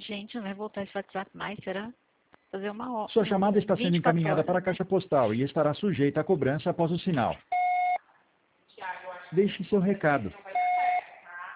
Gente, não vai voltar esse WhatsApp mais, será? Fazer uma hora. Sua chamada está sendo 24 encaminhada horas. para a caixa postal e estará sujeita à cobrança após o sinal. Deixe seu recado.